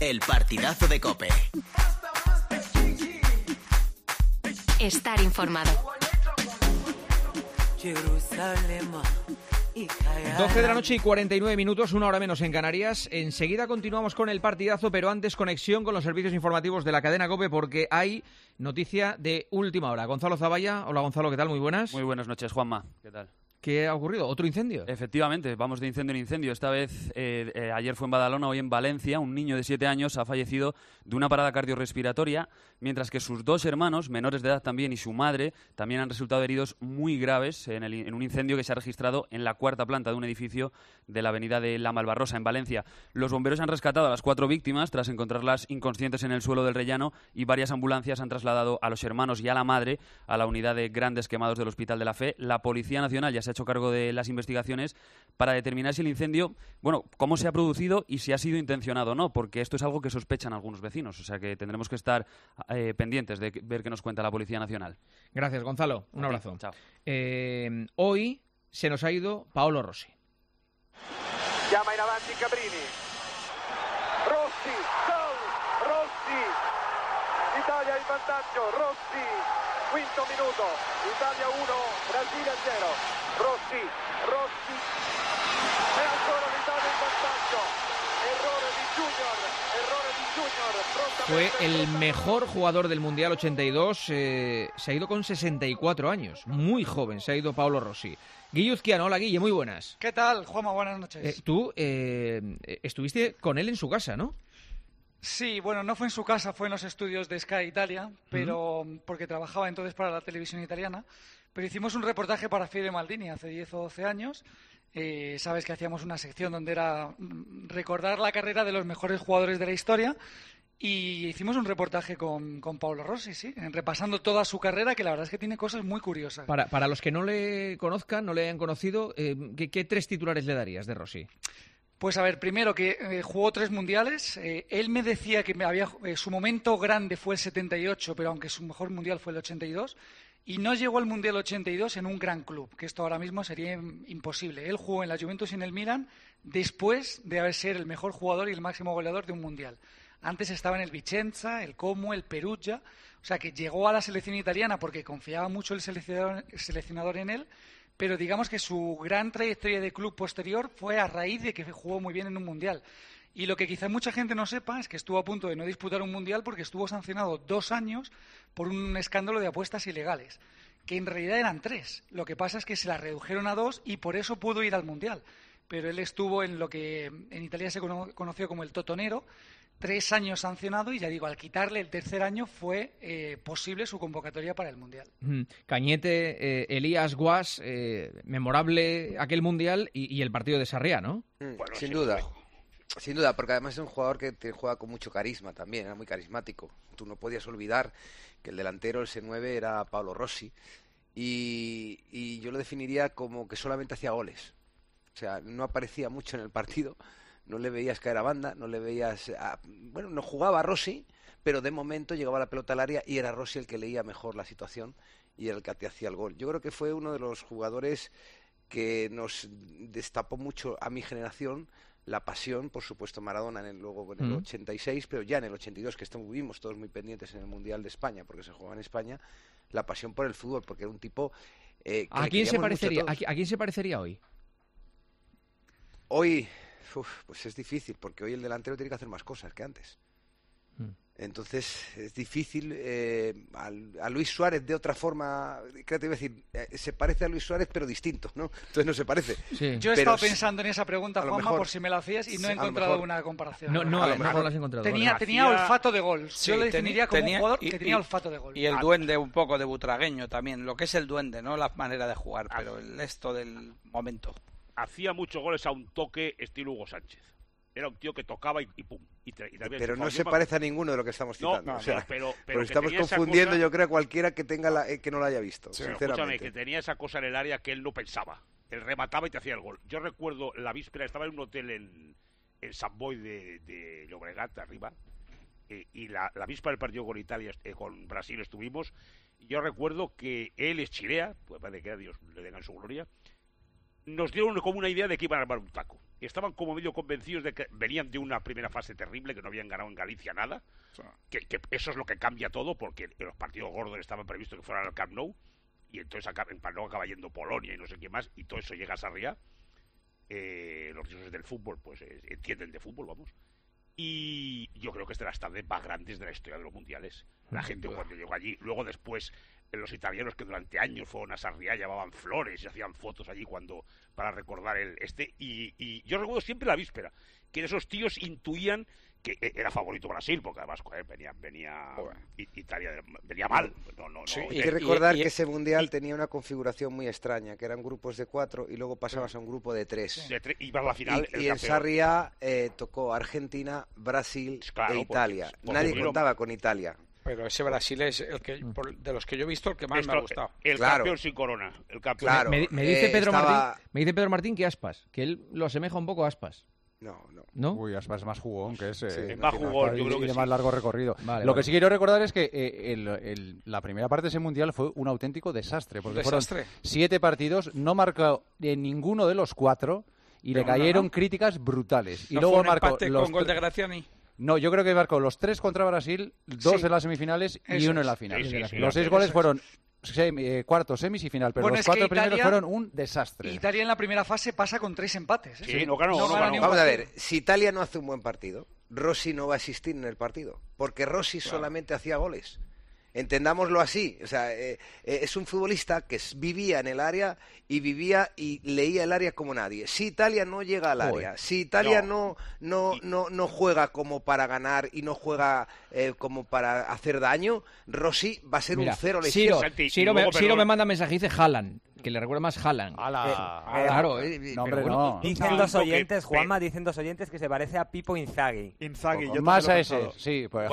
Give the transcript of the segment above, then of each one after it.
El partidazo de COPE. Estar informado. 12 de la noche y 49 minutos, una hora menos en Canarias. Enseguida continuamos con el partidazo, pero antes conexión con los servicios informativos de la cadena COPE porque hay noticia de última hora. Gonzalo Zavalla. Hola Gonzalo, ¿qué tal? Muy buenas. Muy buenas noches, Juanma. ¿Qué tal? ¿Qué ha ocurrido? ¿Otro incendio? Efectivamente, vamos de incendio en incendio. Esta vez, ayer fue en Badalona, hoy en Valencia. Un niño de 7 años ha fallecido de una parada cardiorrespiratoria, mientras que sus dos hermanos, menores de edad también, y su madre, también han resultado heridos muy graves en un incendio que se ha registrado en la cuarta planta de un edificio de la avenida de La Malvarrosa, en Valencia. Los bomberos han rescatado a las 4 víctimas tras encontrarlas inconscientes en el suelo del rellano, y varias ambulancias han trasladado a los hermanos y a la madre a la unidad de grandes quemados del Hospital de la Fe. La Policía Nacional ya se ha hecho cargo de las investigaciones para determinar si el incendio, cómo se ha producido y si ha sido intencionado o no, porque esto es algo que sospechan algunos vecinos, o sea que tendremos que estar pendientes de ver qué nos cuenta la Policía Nacional. Gracias, Gonzalo. Un abrazo. Chao. Hoy se nos ha ido Paolo Rossi. Chiama in avanti Cabrini. Rossi, gol! Rossi! Italia in vantaggio, Rossi! Quinto minuto, Italia 1, Brasile 0. Rossi, e ancora l'Italia in vantaggio. Errore di Junior. Fue el mejor jugador del Mundial 82, se ha ido con 64 años, muy joven, se ha ido Paolo Rossi. Guille Uzquiano, hola Guille, muy buenas. ¿Qué tal, Juanma? Buenas noches. Tú estuviste con él en su casa, ¿no? Sí, bueno, no fue en su casa, fue en los estudios de Sky Italia, pero porque trabajaba entonces para la televisión italiana. Pero hicimos un reportaje para Fiore Maldini hace 10 o 12 años. Sabes que hacíamos una sección donde era recordar la carrera de los mejores jugadores de la historia. Y hicimos un reportaje con Paolo Rossi, sí, repasando toda su carrera, que la verdad es que tiene cosas muy curiosas. Para los que no le conozcan, no le hayan conocido, ¿qué 3 titulares le darías de Rossi? Pues a ver, primero que jugó 3 mundiales. Él me decía que su momento grande fue el 78, pero aunque su mejor mundial fue el 82. Y no llegó al Mundial 82 en un gran club, que esto ahora mismo sería imposible. Él jugó en la Juventus y en el Milan después de haber sido el mejor jugador y el máximo goleador de un mundial. Antes estaba en el Vicenza, el Como, el Perugia. O sea que llegó a la selección italiana porque confiaba mucho el seleccionador en él, pero digamos que su gran trayectoria de club posterior fue a raíz de que jugó muy bien en un mundial. Y lo que quizá mucha gente no sepa es que estuvo a punto de no disputar un mundial porque estuvo sancionado 2 años por un escándalo de apuestas ilegales, que en realidad eran 3. Lo que pasa es que se la redujeron a 2 y por eso pudo ir al mundial. Pero él estuvo en lo que en Italia se conoció como el Totonero, 3 años sancionado, y ya digo, al quitarle el tercer año fue posible su convocatoria para el mundial. Cañete, Elías Guas, memorable aquel mundial y el partido de Sarriá, ¿no? Bueno, sin duda. Sin duda, porque además es un jugador que te juega con mucho carisma también, era muy carismático. Tú no podías olvidar que el delantero, el C9, era Paolo Rossi. Y yo lo definiría como que solamente hacía goles. O sea, no aparecía mucho en el partido, no le veías caer a banda, no le veías... no jugaba a Rossi, pero de momento llegaba la pelota al área y era Rossi el que leía mejor la situación y el que te hacía el gol. Yo creo que fue uno de los jugadores que nos destapó mucho a mi generación la pasión, por supuesto Maradona luego en el 86, pero ya en el 82, que estuvimos todos muy pendientes en el Mundial de España, porque se jugaba en España, la pasión por el fútbol, porque era un tipo... ¿A quién se parecería hoy? Hoy, pues es difícil, porque hoy el delantero tiene que hacer más cosas que antes. Entonces es difícil. A Luis Suárez de otra forma, creo que te iba a decir, se parece a Luis Suárez pero distinto, ¿no? Entonces no se parece. Sí. Yo he estado pensando en esa pregunta, Juanma, por si me la hacías, y no he encontrado una comparación. No la has encontrado. Tenía olfato de gol. Sí, yo le definiría como un jugador que tenía olfato de gol. Y el duende un poco de butragueño también, lo que es el duende, no la manera de jugar, pero el esto del momento. Hacía muchos goles a un toque estilo Hugo Sánchez. Era un tío que tocaba y pum. Pero no se parece a ninguno de lo que estamos citando. No, o sea, pero estamos confundiendo, yo creo, a cualquiera que tenga que no lo haya visto. Sí, sinceramente. Escúchame, que tenía esa cosa en el área que él no pensaba. Él remataba y te hacía el gol. Yo recuerdo la víspera, estaba en un hotel en Sant Boi de Llobregat, arriba, y la víspera del partido con Italia, con Brasil estuvimos, y yo recuerdo que él es Chirea, pues para que a Dios le den su gloria, nos dieron como una idea de que iban a armar un taco. estaban como medio convencidos de que venían de una primera fase terrible, que no habían ganado en Galicia nada, que eso es lo que cambia todo, porque en los partidos gordos estaban previstos que fueran al Camp Nou, y entonces en Camp Nou acaba yendo Polonia y no sé qué más, y todo eso llega a Sarriá. Los dioses del fútbol pues entienden de fútbol, vamos. Y yo creo que es de las tardes más grandes de la historia de los mundiales. La gente cuando llegó allí, luego después los italianos que durante años fueron a Sarriá llevaban flores y hacían fotos allí para recordar y yo recuerdo siempre la víspera, que esos tíos intuían que era favorito Brasil, porque además venía Italia venía mal. Sí, hay que recordar que ese mundial tenía una configuración muy extraña, que eran grupos de 4 y luego pasabas a un grupo de 3. Y para la final y en Sarriá tocó Argentina, Brasil e Italia. Nadie contaba con Italia. Pero ese Brasil es el que, de los que yo he visto, el que más me ha gustado. El campeón sin corona. El campeón. Claro, me dice Pedro Martín que Aspas, que él lo asemeja un poco a Aspas. No. Uy, Aspas es más jugón que ese. Sí, más jugón, yo creo que de más largo recorrido. Lo que sí quiero recordar es que la primera parte de ese mundial fue un auténtico desastre, porque fueron 7 partidos, no marcó en ninguno de los 4 y le cayeron críticas brutales. Y luego marcó con gol de Graziani. No, yo creo que marcó los 3 contra Brasil, 2 en las semifinales y 1 en la final. Los 6 goles fueron cuartos, semis y final, pero los 4 primeros fueron un desastre. Italia en la primera fase pasa con 3 empates. Sí, no ganó. Vamos a ver, si Italia no hace un buen partido, Rossi no va a existir en el partido, porque Rossi solamente hacía goles. Entendámoslo así, o sea, es un futbolista que vivía en el área y leía el área como nadie. Si Italia no llega al área, si Italia no juega como para ganar y no juega como para hacer daño, Rossi va a ser un cero lesión. Ciro me manda mensaje, dice Haaland, que le recuerda más Haaland. Claro, no. Dicen dos oyentes, Juanma, que se parece a Pipo Inzaghi. Yo más a ese, sí. Pues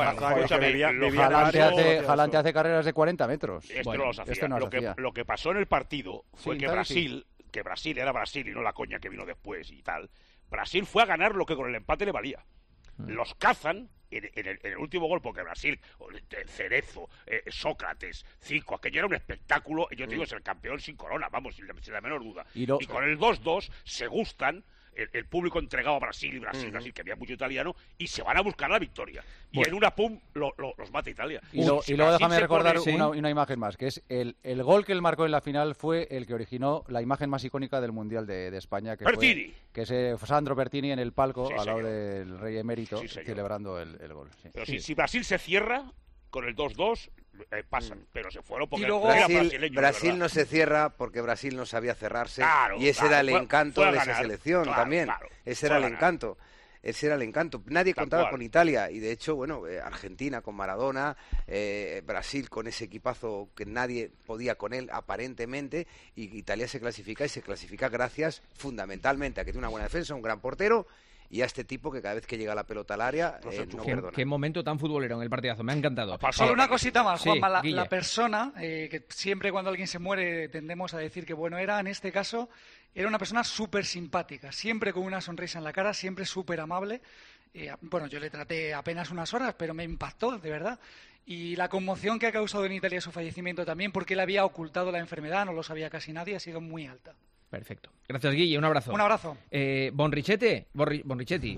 Haaland te hace carreras de 40 metros. Esto no los hacía. Lo que pasó en el partido fue que Brasil era Brasil y no la coña que vino después y tal. Brasil fue a ganar lo que con el empate le valía. Los cazan en el último gol, porque Brasil, Cerezo, Sócrates, Zico, aquello era un espectáculo. Yo te digo, es el campeón sin corona, vamos, sin la menor duda. Y con el 2-2 se gustan. El público entregado a Brasil, que había mucho italiano, y se van a buscar la victoria. Y en una pum los mata Italia. Y luego déjame recordar una imagen más, que es el gol que él marcó en la final fue el que originó la imagen más icónica del Mundial de España, que fue Sandro Bertini en el palco al lado del rey emérito celebrando el gol. Sí. Pero si Brasil se cierra con el 2-2, pasan, pero se fueron porque Brasil no se cierra porque Brasil no sabía cerrarse, y ese era el encanto de esa selección también. Ese era el encanto. Nadie contaba con Italia, y de hecho, Argentina con Maradona, Brasil con ese equipazo que nadie podía con él aparentemente, y Italia se clasifica gracias fundamentalmente a que tiene una buena defensa, un gran portero, y a este tipo que cada vez que llega la pelota al área no perdona. Qué momento tan futbolero en el partidazo, me ha encantado. Solo una cosita más, Juanma, la persona, que siempre cuando alguien se muere tendemos a decir que en este caso era una persona súper simpática, siempre con una sonrisa en la cara, siempre súper amable. Yo le traté apenas unas horas, pero me impactó, de verdad. Y la conmoción que ha causado en Italia su fallecimiento también, porque él había ocultado la enfermedad, no lo sabía casi nadie, ha sido muy alta. Perfecto. Gracias, Guille. Un abrazo. Un abrazo. Bonrichetti. Bonrichetti.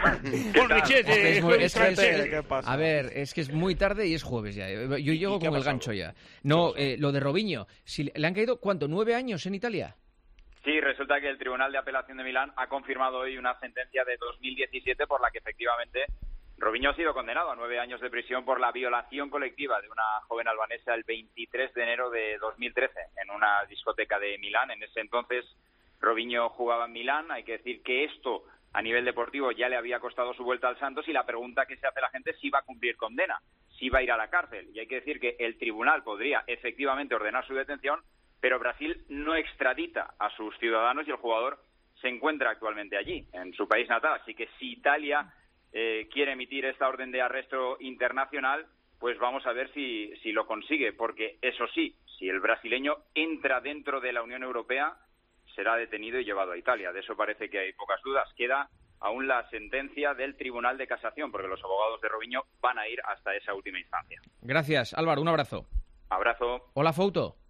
A ver, es que es muy tarde y es jueves ya. Yo llego con el gancho ya. No, lo de Robinho. ¿Le han caído cuánto? 9 años en Italia? Sí, resulta que el Tribunal de Apelación de Milán ha confirmado hoy una sentencia de 2017 por la que efectivamente Robinho ha sido condenado a 9 años de prisión por la violación colectiva de una joven albanesa el 23 de enero de 2013 en una discoteca de Milán. En ese entonces Robinho jugaba en Milán. Hay que decir que esto a nivel deportivo ya le había costado su vuelta al Santos, y la pregunta que se hace la gente es si va a cumplir condena, si va a ir a la cárcel. Y hay que decir que el tribunal podría efectivamente ordenar su detención, pero Brasil no extradita a sus ciudadanos y el jugador se encuentra actualmente allí, en su país natal. Así que si Italia quiere emitir esta orden de arresto internacional, pues vamos a ver si lo consigue, porque eso sí, si el brasileño entra dentro de la Unión Europea, será detenido y llevado a Italia. De eso parece que hay pocas dudas. Queda aún la sentencia del Tribunal de Casación, porque los abogados de Robinho van a ir hasta esa última instancia. Gracias, Álvaro, un abrazo. Abrazo. Hola, Fouto.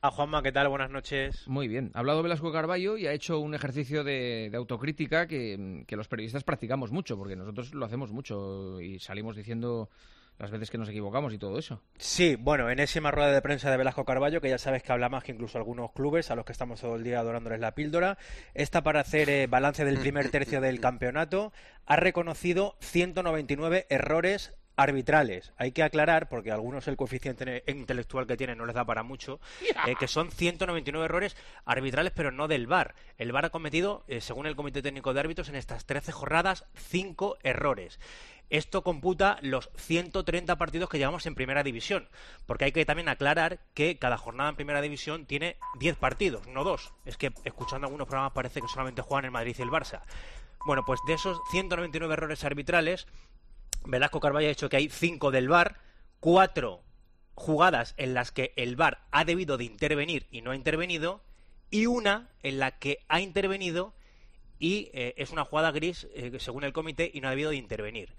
Juanma, ¿qué tal? Buenas noches. Muy bien. Ha hablado Velasco Carballo y ha hecho un ejercicio de autocrítica que los periodistas practicamos mucho, porque nosotros lo hacemos mucho y salimos diciendo las veces que nos equivocamos y todo eso. Sí, bueno, enésima rueda de prensa de Velasco Carballo, que ya sabes que habla más que incluso algunos clubes a los que estamos todo el día adorándoles la píldora. Esta para hacer balance del primer tercio del campeonato. Ha reconocido 199 errores arbitrales. Hay que aclarar, porque a algunos el coeficiente intelectual que tienen no les da para mucho, que son 199 errores arbitrales, pero no del VAR. El VAR ha cometido, según el Comité Técnico de Árbitros, en estas 13 jornadas, 5 errores. Esto computa los 130 partidos que llevamos en Primera División, porque hay que también aclarar que cada jornada en Primera División tiene 10 partidos, no 2. Es que escuchando algunos programas parece que solamente juegan el Madrid y el Barça. Bueno, pues de esos 199 errores arbitrales, Velasco Carballo ha dicho que hay 5 del VAR, 4 jugadas en las que el VAR ha debido de intervenir y no ha intervenido, y una en la que ha intervenido y es una jugada gris, según el comité, y no ha debido de intervenir.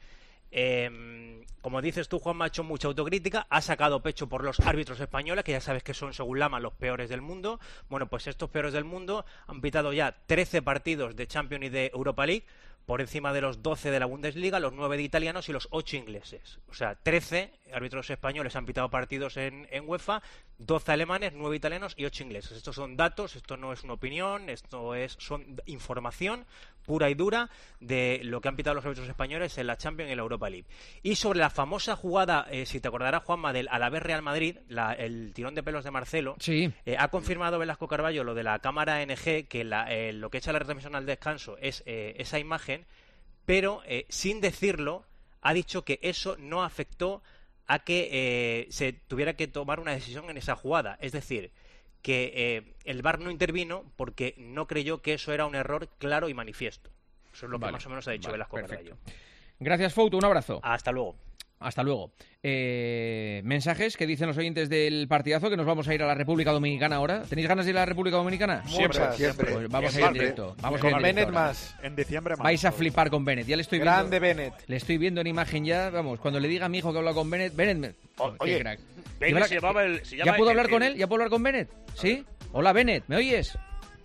Como dices tú, Juanma, ha hecho mucha autocrítica, ha sacado pecho por los árbitros españoles, que ya sabes que son, según Lama, los peores del mundo. Bueno, pues estos peores del mundo han pitado ya 13 partidos de Champions y de Europa League, por encima de los 12 de la Bundesliga, los 9 de italianos y los 8 ingleses. O sea, 13 árbitros españoles han pitado partidos en UEFA, 12 alemanes, 9 italianos y 8 ingleses. Estos son datos, esto no es una opinión, son información pura y dura de lo que han pitado los árbitros españoles en la Champions y en la Europa League. Y sobre la famosa jugada, si te acordarás, Juanma, del Alavés Real Madrid, el tirón de pelos de Marcelo, sí. Ha confirmado Velasco Carballo lo de la cámara NG, que lo que echa la retransmisión al descanso es esa imagen, pero sin decirlo ha dicho que eso no afectó a que se tuviera que tomar una decisión en esa jugada. Es decir, que el VAR no intervino porque no creyó que eso era un error claro y manifiesto. Eso es lo que más o menos ha dicho Velasco Carballo. Gracias, Fouto, un abrazo. Hasta luego. Hasta luego. Mensajes que dicen los oyentes del partidazo, que nos vamos a ir a la República Dominicana ahora. ¿Tenéis ganas de ir a la República Dominicana? Siempre. Pues vamos a ir en directo. Vamos con a ir en Bennett directo más. En diciembre más. Vais a flipar con Bennett. Ya le estoy viendo. Grande Bennett. Le estoy viendo en imagen ya. Vamos, cuando le diga a mi hijo que habla con Bennett. Bennett, oye, qué crack. Bennett se llama ¿Ya puedo hablar con él? ¿Ya puedo hablar con Bennett? ¿Sí? Hola, Bennett, ¿me oyes?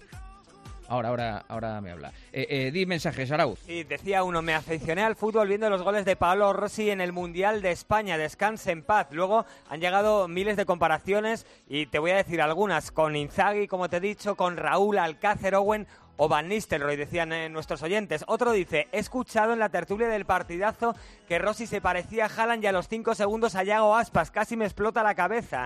Ahora me habla. Di mensajes, Arauz. Sí, decía uno, me aficioné al fútbol viendo los goles de Paolo Rossi en el Mundial de España, descanse en paz. Luego han llegado miles de comparaciones y te voy a decir algunas, con Inzaghi, como te he dicho, con Raúl, Alcácer, Owen o Van Nistelrooy, decían nuestros oyentes. Otro dice, he escuchado en la tertulia del partidazo que Rossi se parecía a Haaland y a los 5 segundos a Yago Aspas, casi me explota la cabeza.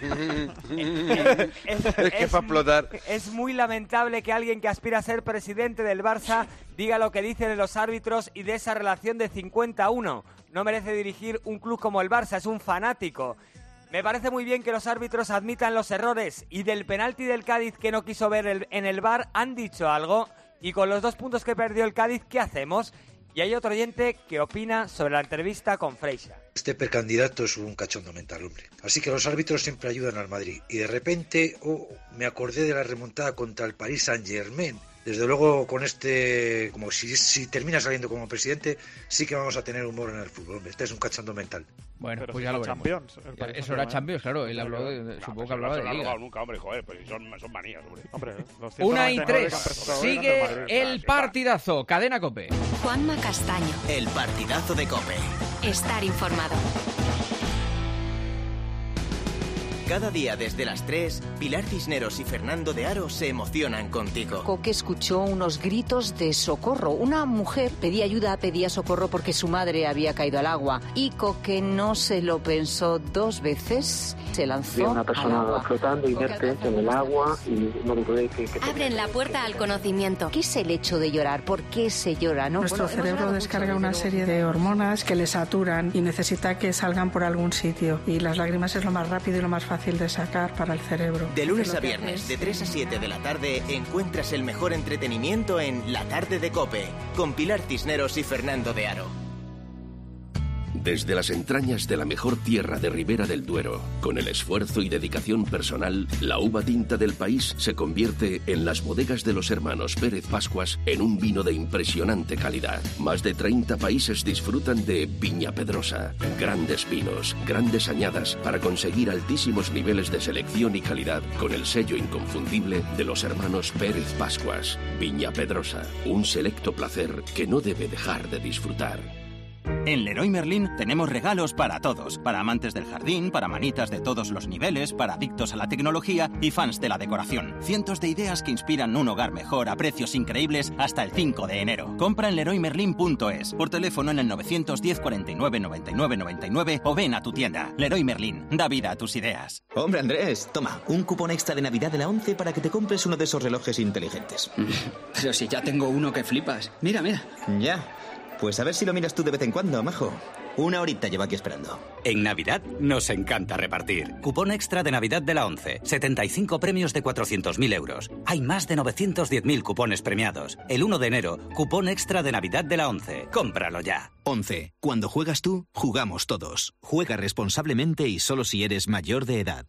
Es que va a explotar. Es muy lamentable que alguien que aspira a ser presidente del Barça diga lo que dice de los árbitros y de esa relación de 50-1. No merece dirigir un club como el Barça, es un fanático. Me parece muy bien que los árbitros admitan los errores y del penalti del Cádiz que no quiso ver en el VAR han dicho algo, y con los 2 puntos que perdió el Cádiz, ¿qué hacemos? Y hay otro oyente que opina sobre la entrevista con Freixa. Este precandidato es un cachondo mental, hombre. Así que los árbitros siempre ayudan al Madrid. Y de repente, me acordé de la remontada contra el Paris Saint-Germain. Desde luego, con como si termina saliendo como presidente, sí que vamos a tener humor en el fútbol, hombre. Este es un cachondo mental. Bueno, pero pues si ya lo veremos. Champions, eso era Champions, claro. Él habló supongo que hablaba de Liga. No se lo ha nunca, hombre, joder, pues son manías, hombre. 1:03. Sigue el partidazo. Cadena COPE. Juanma Castaño. El partidazo de COPE. Estar informado. Cada día desde las 3, Pilar Cisneros y Fernando de Aro se emocionan contigo. Coque escuchó unos gritos de socorro. Una mujer pedía socorro porque su madre había caído al agua. Y Coque no se lo pensó 2 veces. Se lanzó. Había una persona flotando inerte en el agua y no le puede que abren la puerta al conocimiento. ¿Qué es el hecho de llorar? ¿Por qué se llora? ¿No? Nuestro cerebro descarga una serie de hormonas que le saturan y necesita que salgan por algún sitio. Y las lágrimas es lo más rápido y lo más fácil de sacar para el cerebro. De lunes a viernes, de 3 a 7 de la tarde, encuentras el mejor entretenimiento en La Tarde de COPE, con Pilar Cisneros y Fernando de Aro. Desde las entrañas de la mejor tierra de Ribera del Duero, con el esfuerzo y dedicación personal, la uva tinta del país se convierte en las bodegas de los hermanos Pérez Pascuas en un vino de impresionante calidad. Más de 30 países disfrutan de Viña Pedrosa. Grandes vinos, grandes añadas para conseguir altísimos niveles de selección y calidad con el sello inconfundible de los hermanos Pérez Pascuas. Viña Pedrosa, un selecto placer que no debe dejar de disfrutar. En Leroy Merlin tenemos regalos para todos, para amantes del jardín, para manitas de todos los niveles, para adictos a la tecnología y fans de la decoración. Cientos de ideas que inspiran un hogar mejor a precios increíbles hasta el 5 de enero. Compra en leroymerlin.es, por teléfono en el 910 49 99 99 o ven a tu tienda. Leroy Merlin, da vida a tus ideas. Hombre, Andrés, toma, un cupón extra de Navidad de la 11 para que te compres uno de esos relojes inteligentes. Pero si ya tengo uno que flipas. Mira, mira. Ya. Pues a ver si lo miras tú de vez en cuando, majo. Una horita llevo aquí esperando. En Navidad nos encanta repartir. Cupón extra de Navidad de la 11. 75 premios de 400.000 euros. Hay más de 910.000 cupones premiados. El 1 de enero, cupón extra de Navidad de la 11. Cómpralo ya. 11. Cuando juegas tú, jugamos todos. Juega responsablemente y solo si eres mayor de edad.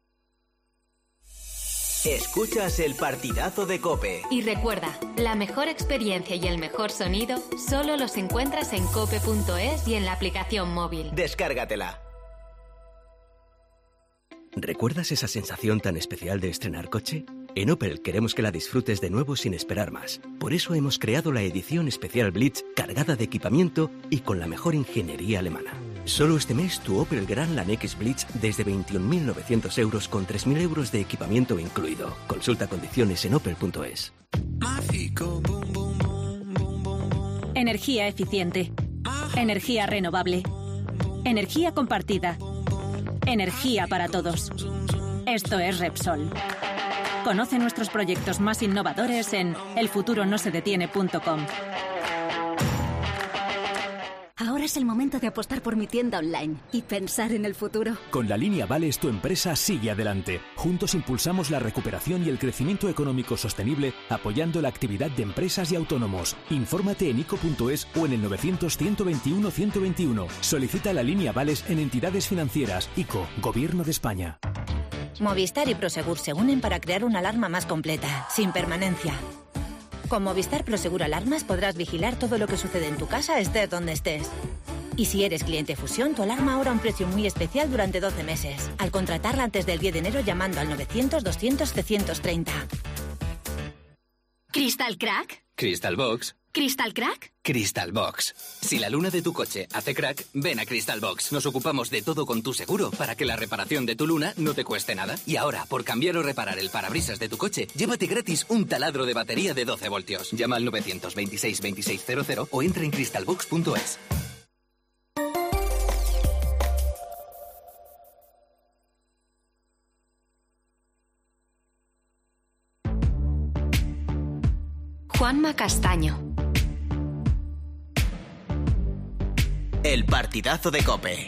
Escuchas el partidazo de COPE. Y recuerda, la mejor experiencia y el mejor sonido solo los encuentras en cope.es y en la aplicación móvil. Descárgatela. ¿Recuerdas esa sensación tan especial de estrenar coche? En Opel queremos que la disfrutes de nuevo sin esperar más. Por eso hemos creado la edición especial Blitz cargada de equipamiento y con la mejor ingeniería alemana. Solo este mes tu Opel Grandland X Blitz desde 21.900 euros con 3.000 euros de equipamiento incluido. Consulta condiciones en opel.es. Energía eficiente. Energía renovable. Energía compartida. Energía para todos. Esto es Repsol. Conoce nuestros proyectos más innovadores en elfuturonosedetiene.com. Ahora es el momento de apostar por mi tienda online y pensar en el futuro. Con la línea Vales tu empresa sigue adelante. Juntos impulsamos la recuperación y el crecimiento económico sostenible apoyando la actividad de empresas y autónomos. Infórmate en ico.es o en el 900-121-121. Solicita la línea Vales en entidades financieras. ICO, Gobierno de España. Movistar y Prosegur se unen para crear una alarma más completa, sin permanencia. Con Movistar Prosegur Alarmas podrás vigilar todo lo que sucede en tu casa, estés donde estés. Y si eres cliente Fusión, tu alarma ahora a un precio muy especial durante 12 meses. Al contratarla antes del 10 de enero llamando al 900-200-730. ¿Crystal Crack? Crystal Box. ¿Crystal Crack? Crystal Box. Si la luna de tu coche hace crack, ven a Crystal Box. Nos ocupamos de todo con tu seguro para que la reparación de tu luna no te cueste nada. Y ahora, por cambiar o reparar el parabrisas de tu coche, llévate gratis un taladro de batería de 12 voltios. Llama al 926-2600 o entra en crystalbox.es. Juanma Castaño. El partidazo de COPE.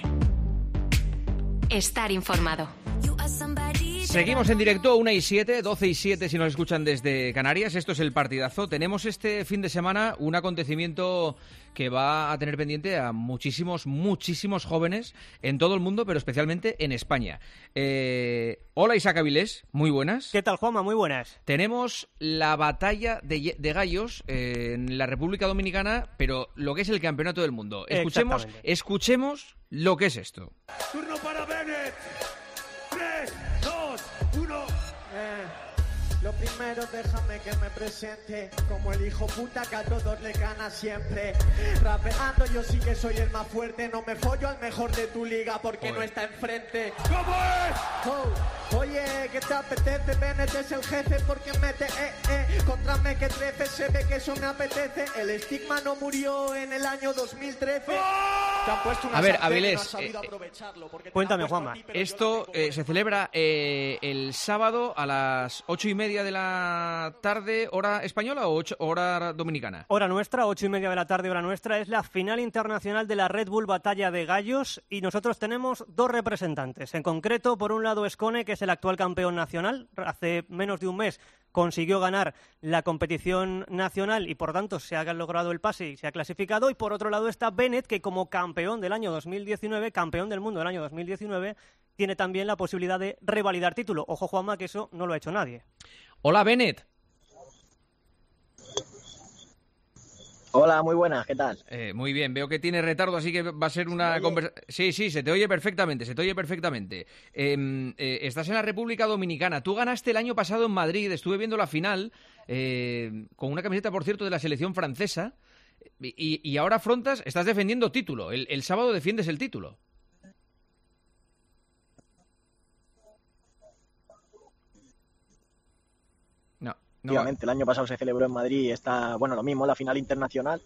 Estar informado. Seguimos en directo, 1:07, 12:07 si nos escuchan desde Canarias. Esto es el partidazo. Tenemos este fin de semana un acontecimiento que va a tener pendiente a muchísimos jóvenes en todo el mundo, pero especialmente en España. Hola Isaac Avilés, muy buenas. ¿Qué tal, Juanma? Muy buenas. Tenemos la batalla de gallos en la República Dominicana, pero lo que es el campeonato del mundo. Escuchemos lo que es esto. Turno para Bennett. 3, 2, 1. Lo primero, déjame que me presente como el hijo puta que a todos le gana siempre. Rapeando yo sí que soy el más fuerte. No me follo al mejor de tu liga porque no está enfrente. ¿Cómo es? Oh, oye, ¿qué te apetece? Bennett es el jefe porque mete contra me que 13 se ve que eso me apetece. El estigma no murió en el año 2013. Te han puesto una a ver, sartén y no Avilés, has sabido aprovecharlo porque cuéntame, Juanma. Esto se celebra el sábado a las 8:30 de la tarde, hora española o hora dominicana. Hora nuestra, 8:30 de la tarde, hora nuestra. Es la final internacional de la Red Bull Batalla de Gallos y nosotros tenemos dos representantes. En concreto, por un lado, Escone, que es el actual campeón nacional. Hace menos de un mes consiguió ganar la competición nacional y por tanto se ha logrado el pase y se ha clasificado. Y por otro lado está Bennett, que como campeón del año 2019, campeón del mundo del año 2019, tiene también la posibilidad de revalidar título. Ojo, Juanma, que eso no lo ha hecho nadie. Hola, Bennett. Hola, muy buenas, ¿qué tal? Muy bien, veo que tiene retardo, así que va a ser una conversación. Sí, se te oye perfectamente, estás en la República Dominicana. Tú ganaste el año pasado en Madrid, estuve viendo la final, con una camiseta, por cierto, de la selección francesa, y ahora afrontas, estás defendiendo título. El sábado defiendes el título. Efectivamente, el año pasado se celebró en Madrid y está, lo mismo, la final internacional.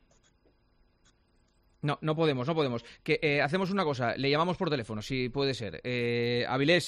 No podemos. Hacemos una cosa, le llamamos por teléfono, si puede ser. Avilés,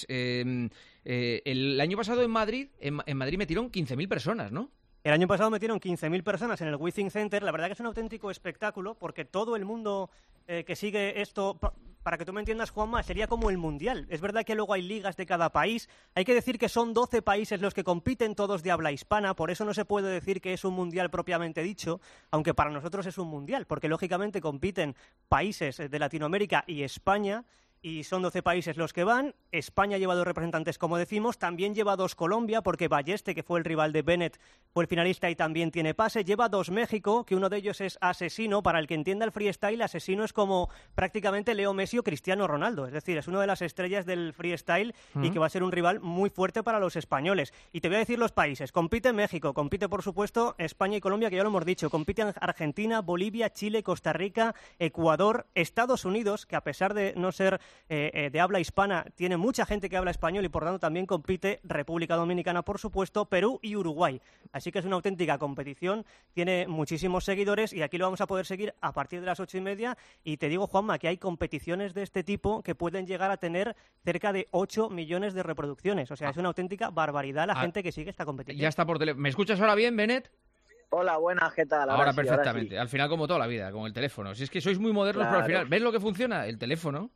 el año pasado en Madrid metieron 15.000 personas, ¿no? El año pasado metieron 15.000 personas en el Withing Center. La verdad que es un auténtico espectáculo porque todo el mundo que sigue esto, para que tú me entiendas, Juanma, sería como el Mundial. Es verdad que luego hay ligas de cada país. Hay que decir que son 12 países los que compiten, todos de habla hispana. Por eso no se puede decir que es un Mundial propiamente dicho, aunque para nosotros es un Mundial, porque lógicamente compiten países de Latinoamérica y España. Y son 12 países los que van. España lleva 2 representantes, como decimos. También lleva 2 Colombia, porque Balleste, que fue el rival de Bennett, fue el finalista y también tiene pase. Lleva 2 México, que uno de ellos es Asesino. Para el que entienda el freestyle, Asesino es como prácticamente Leo Messi o Cristiano Ronaldo. Es decir, es una de las estrellas del freestyle y que va a ser un rival muy fuerte para los españoles. Y te voy a decir los países. Compite México, compite, por supuesto, España y Colombia, que ya lo hemos dicho. Compiten Argentina, Bolivia, Chile, Costa Rica, Ecuador, Estados Unidos, que a pesar de no ser de habla hispana, tiene mucha gente que habla español y por tanto también compite República Dominicana, por supuesto, Perú y Uruguay. Así que es una auténtica competición, tiene muchísimos seguidores y aquí lo vamos a poder seguir a partir de las 8:30. Y te digo, Juanma, que hay competiciones de este tipo que pueden llegar a tener cerca de 8 millones de reproducciones. O sea, es una auténtica barbaridad la gente que sigue esta competición. Ya está por teléfono. ¿Me escuchas ahora bien, Bennett? Hola, buenas, ¿qué tal? Ahora sí, perfectamente. Ahora sí. Al final, como toda la vida, con el teléfono. Si es que sois muy modernos, claro. Pero al final, ¿ves lo que funciona? El teléfono.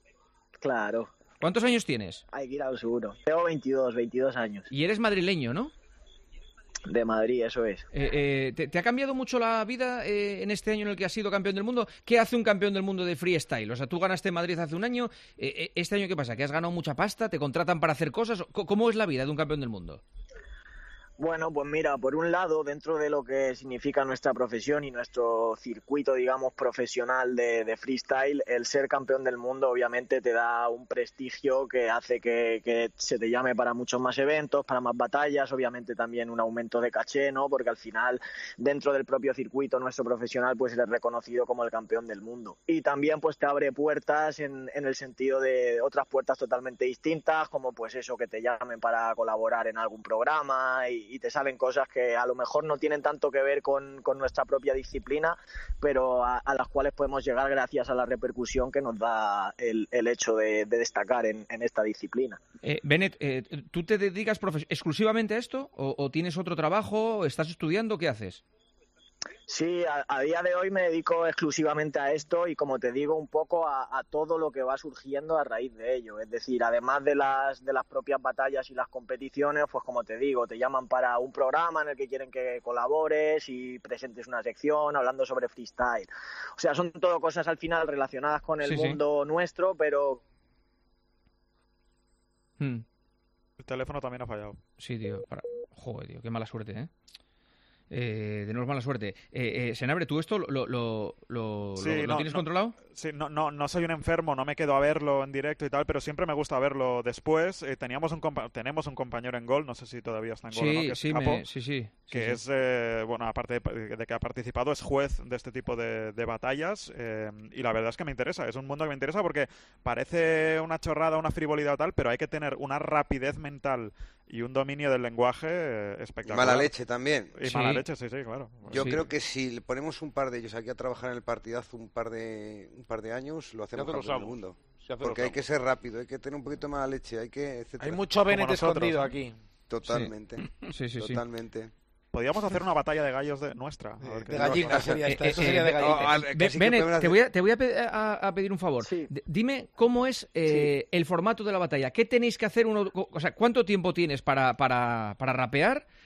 Claro. ¿Cuántos años tienes? Hay que ir al seguro. Tengo 22 años. Y eres madrileño, ¿no? De Madrid, eso es. ¿Te ha cambiado mucho la vida en este año en el que has sido campeón del mundo? ¿Qué hace un campeón del mundo de freestyle? O sea, tú ganaste en Madrid hace un año. ¿Este año qué pasa? ¿Que has ganado mucha pasta? ¿Te contratan para hacer cosas? ¿Cómo es la vida de un campeón del mundo? Bueno, pues mira, por un lado, dentro de lo que significa nuestra profesión y nuestro circuito, digamos, profesional de freestyle, el ser campeón del mundo obviamente te da un prestigio que hace que se te llame para muchos más eventos, para más batallas, obviamente también un aumento de caché, ¿no? Porque al final, dentro del propio circuito nuestro profesional, pues eres reconocido como el campeón del mundo. Y también pues te abre puertas en el sentido de otras puertas totalmente distintas, como pues eso, que te llamen para colaborar en algún programa y te salen cosas que a lo mejor no tienen tanto que ver con nuestra propia disciplina, pero a las cuales podemos llegar gracias a la repercusión que nos da el hecho de destacar en esta disciplina. Bennett, ¿tú te dedicas exclusivamente a esto o tienes otro trabajo? ¿Estás estudiando? ¿Qué haces? Sí, a día de hoy me dedico exclusivamente a esto y, como te digo, un poco a todo lo que va surgiendo a raíz de ello. Es decir, además de las propias batallas y las competiciones, pues como te digo, te llaman para un programa en el que quieren que colabores y presentes una sección hablando sobre freestyle. O sea, son todo cosas al final relacionadas con el mundo nuestro, pero... El teléfono también ha fallado. Sí, tío. Joder, tío, qué mala suerte, ¿eh? De nuevo mala suerte. Senabre, ¿tú esto lo tienes controlado? Sí, no soy un enfermo, no me quedo a verlo en directo y tal, pero siempre me gusta verlo después. Tenemos un compañero en Gol, no sé si todavía está en Gol o no, que es Capo, que es, bueno, aparte de que ha participado, es juez de este tipo de batallas, y la verdad es que me interesa, es un mundo que me interesa porque parece una chorrada, una frivolidad o tal, pero hay que tener una rapidez mental y un dominio del lenguaje espectacular. Mala leche también. Y mala leche, sí, claro. Yo creo que si ponemos un par de ellos aquí a trabajar en el partidazo un par de años, lo hacemos campeón del mundo. Porque hay que ser rápido, hay que tener un poquito de mala leche, etcétera. Hay mucho Bennett escondido aquí. Totalmente. Sí. Totalmente. Podríamos hacer una batalla de gallos nuestra. De gallinas sería esta. Eso sería de gallinas. Bennett, te voy a pedir un favor. Sí. Dime cómo es el formato de la batalla. ¿Qué tenéis que hacer? O sea, ¿cuánto tiempo tienes para rapear?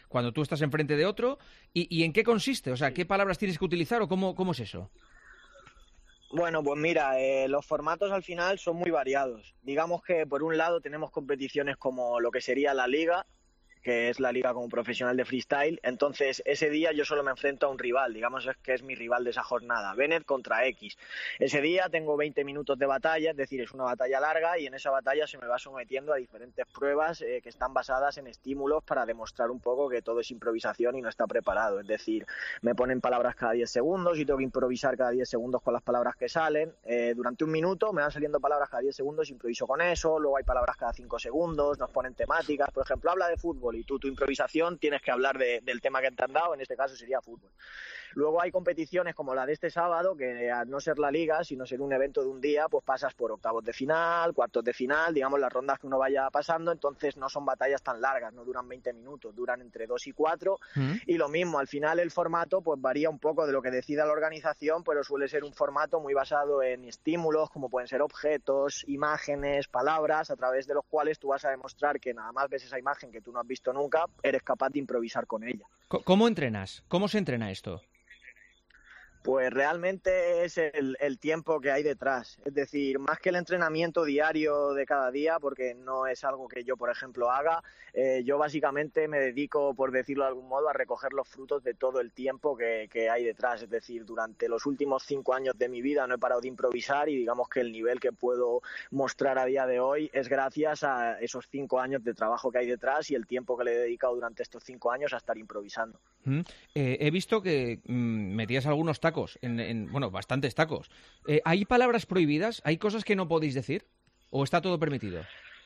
cuando tú estás enfrente de otro. ¿Y en qué consiste? O sea, ¿qué palabras tienes que utilizar o cómo es eso? Bueno, pues mira, los formatos al final son muy variados. Digamos que por un lado tenemos competiciones como lo que sería la liga, que es la liga como profesional de freestyle. Entonces ese día yo solo me enfrento a un rival, digamos que es mi rival de esa jornada, Bennett contra X. Ese día tengo 20 minutos de batalla, es decir, es una batalla larga, y en esa batalla se me va sometiendo a diferentes pruebas que están basadas en estímulos para demostrar un poco que todo es improvisación y no está preparado. Es decir, me ponen palabras cada 10 segundos y tengo que improvisar cada 10 segundos con las palabras que salen. Durante un minuto me van saliendo palabras cada 10 segundos, improviso con eso. Luego hay palabras cada 5 segundos, nos ponen temáticas, por ejemplo, habla de fútbol, y tu improvisación tienes que hablar del tema que te han dado, en este caso sería fútbol. Luego hay competiciones como la de este sábado, que al no ser la liga, sino ser un evento de un día, pues pasas por octavos de final, cuartos de final, digamos las rondas que uno vaya pasando. Entonces no son batallas tan largas, no duran 20 minutos, duran entre 2 y 4, y lo mismo, al final el formato pues varía un poco de lo que decida la organización, pero suele ser un formato muy basado en estímulos, como pueden ser objetos, imágenes, palabras, a través de los cuales tú vas a demostrar que nada más ves esa imagen que tú no has visto nunca, eres capaz de improvisar con ella. ¿Cómo entrenas? ¿Cómo se entrena esto? Pues realmente es el tiempo que hay detrás. Es decir, más que el entrenamiento diario de cada día, porque no es algo que yo, por ejemplo, haga, yo básicamente me dedico, por decirlo de algún modo, a recoger los frutos de todo el tiempo que hay detrás. Es decir, durante los últimos 5 años de mi vida no he parado de improvisar, y digamos que el nivel que puedo mostrar a día de hoy es gracias a esos 5 años de trabajo que hay detrás y el tiempo que le he dedicado durante estos 5 años a estar improvisando. He visto que metías algunos tacos, bueno, bastantes tacos. ¿Hay palabras prohibidas? ¿Hay cosas que no podéis decir? ¿O está todo permitido?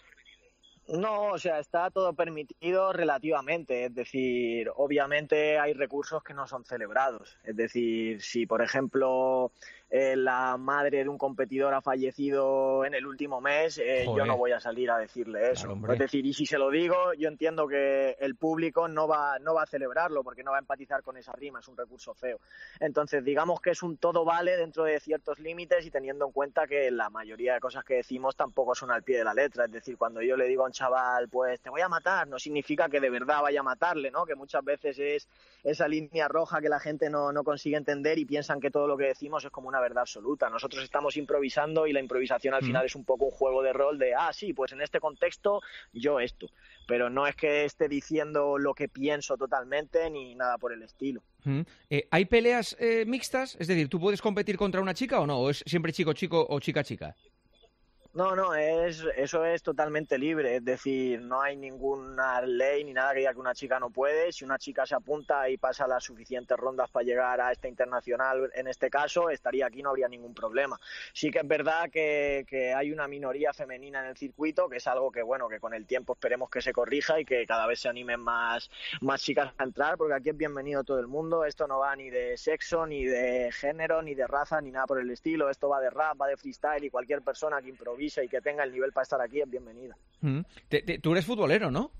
No, o sea, está todo permitido relativamente. Es decir, obviamente hay recursos que no son celebrados. Es decir, si por ejemplo la madre de un competidor ha fallecido en el último mes, yo no voy a salir a decirle eso. Claro, es decir, y si se lo digo, yo entiendo que el público no va a celebrarlo, porque no va a empatizar con esa rima, es un recurso feo. Entonces, digamos que es un todo vale dentro de ciertos límites, y teniendo en cuenta que la mayoría de cosas que decimos tampoco son al pie de la letra. Es decir, cuando yo le digo a un chaval, pues te voy a matar, no significa que de verdad vaya a matarle, ¿no? Que muchas veces es esa línea roja que la gente no consigue entender, y piensan que todo lo que decimos es como una verdad absoluta. Nosotros estamos improvisando, y la improvisación al final es un poco un juego de rol de, sí, pues en este contexto yo esto, pero no es que esté diciendo lo que pienso totalmente ni nada por el estilo. ¿Hay peleas mixtas? Es decir, ¿tú puedes competir contra una chica o no? ¿O es siempre chico-chico o chica-chica? No, eso es totalmente libre. Es decir, no hay ninguna ley ni nada que diga que una chica no puede. Si una chica se apunta y pasa las suficientes rondas para llegar a esta internacional, en este caso, estaría aquí, no habría ningún problema. Sí que es verdad que hay una minoría femenina en el circuito, que es algo que, bueno, que con el tiempo esperemos que se corrija y que cada vez se animen más chicas a entrar, porque aquí es bienvenido todo el mundo. Esto no va ni de sexo, ni de género, ni de raza, ni nada por el estilo. Esto va de rap, va de freestyle, y cualquier persona que improvise y que tenga el nivel para estar aquí es bienvenida. Tú eres futbolero, ¿no?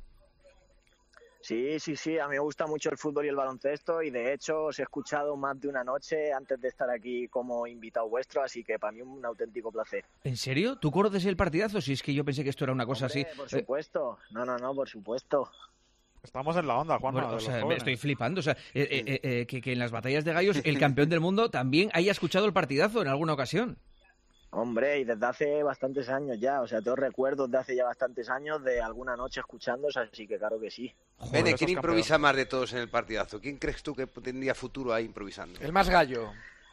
Sí, a mí me gusta mucho el fútbol y el baloncesto, y de hecho os he escuchado más de una noche antes de estar aquí como invitado vuestro, así que para mí un auténtico placer. ¿En serio? ¿Tú conoces el partidazo? Si es que yo pensé que esto era una cosa así. Por supuesto, no, por supuesto. Estamos en la onda, Juanma. Bueno, me estoy flipando. O sea, que en las batallas de gallos el campeón del mundo también haya escuchado el partidazo en alguna ocasión. Hombre, y desde hace bastantes años ya, o sea, tengo recuerdos de hace ya bastantes años de alguna noche escuchándose, así que claro que sí. Bene, ¿quién improvisa más de todos en el partidazo? ¿Quién crees tú que tendría futuro ahí improvisando? El más gallo.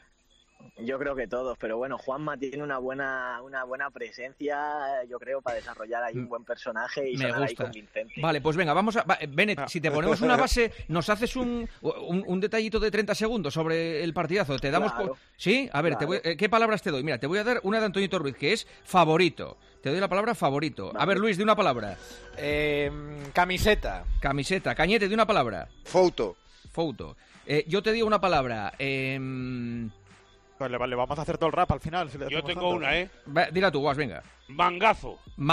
Yo creo que todos, pero bueno, Juanma tiene una buena presencia, yo creo, para desarrollar ahí un buen personaje y sonar ahí convincente. Vale, pues venga, Bennett, si te ponemos una base, nos haces un detallito de 30 segundos sobre el partidazo. Te damos... Claro, ¿sí? A ver, claro. ¿Qué palabras te doy? Mira, te voy a dar una de Antoñito Ruiz, que es favorito. Te doy la palabra favorito. Vale. A ver, Luis, de una palabra. Camiseta. Cañete, de una palabra. Foto. Yo te digo una palabra. Vale, vamos a hacer todo el rap al final. Yo tengo una, Dila tú, Guas, venga. Mangazo.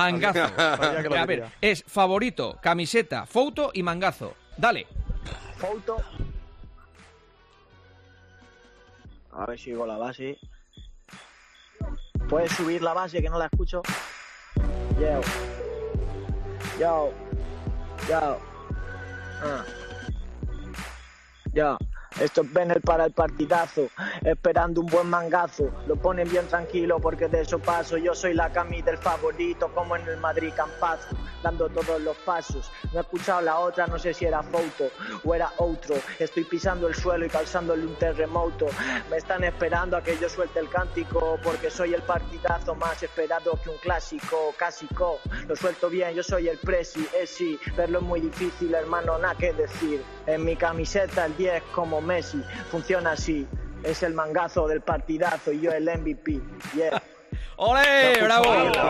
A ver, es favorito, camiseta, foto y mangazo. Dale. Foto. A ver si digo la base. ¿Puedes subir la base que no la escucho? Yo. Ya, esto es Bennett para el partidazo, esperando un buen mangazo. Lo ponen bien tranquilo porque de eso paso. Yo soy la Cami del favorito, como en el Madrid Campazo, dando todos los pasos. No he escuchado la otra, no sé si era foto o era otro. Estoy pisando el suelo y causándole un terremoto. Me están esperando a que yo suelte el cántico, porque soy el partidazo más esperado que un clásico. Cásico, lo suelto bien, yo soy el presi, sí. Verlo es muy difícil, hermano, nada que decir. En mi camiseta el 10 como Messi, funciona así, es el mangazo del partidazo y yo el MVP, yeah. ¡Ole! ¡Bravo!